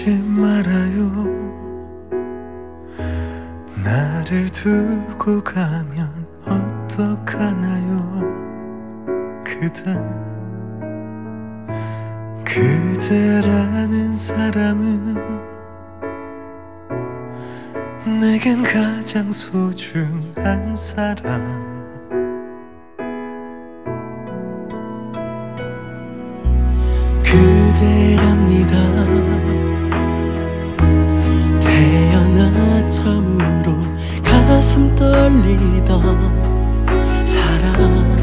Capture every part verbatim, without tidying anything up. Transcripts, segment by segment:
떠나지 말아요. 나를 두고 가면 어떡하나요. 그댄 그대라는 사람은 내겐 가장 소중한 사람. 그대랍니다. 태어나 처음으로 가슴 떨리던 사람.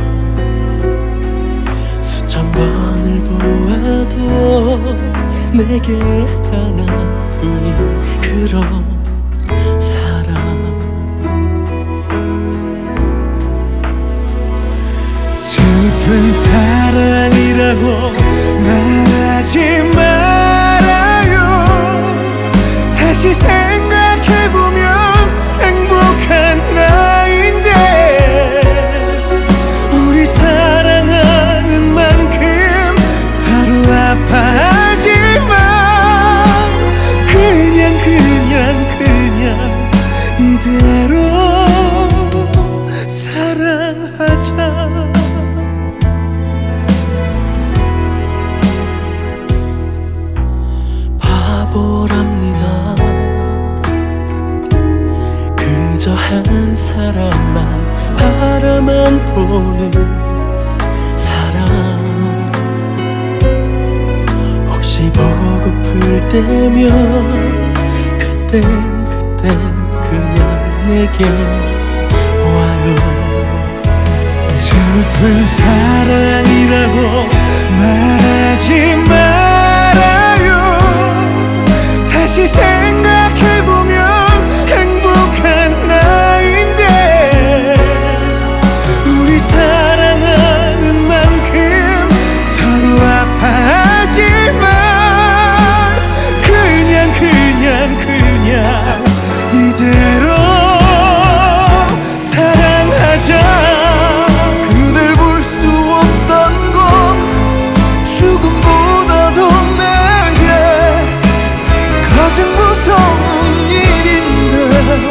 수천 번을 보아도 내게 하나뿐인 그런 사람. 슬픈 사랑이라고 말하지 말아요. 다시 생각해보면 행복한 나인데 우리 사랑하는 만큼 서로 아파하지만 그냥 그냥 그냥 이대로 사랑하자. 바보랍니다. 그저 한 사람만 바라만 보는 사람. 혹시 보고플 때면 그땐 그땐 그냥 내게 와요. 슬픈 사랑이라고 말하지 말아요. 다시 생각해보면 행복한 나인데 우리 사랑하는 만큼 서로 아파하지만 그냥 그냥 그냥 이대로 사랑하자. 그댈 볼 수 없던 건 죽음보다도 내게 가장 무서운 일인데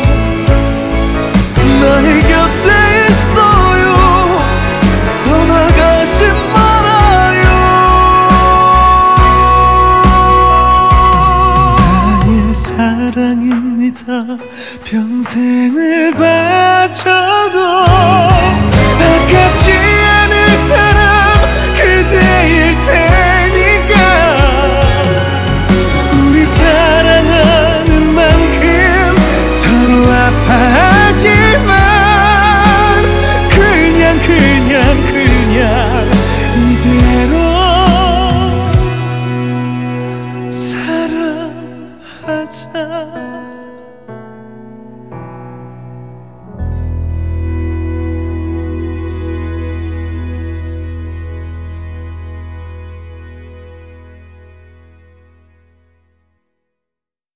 나의 곁에 있어요. 떠나가지 말아요. 나의 사랑입니다. 평생을 바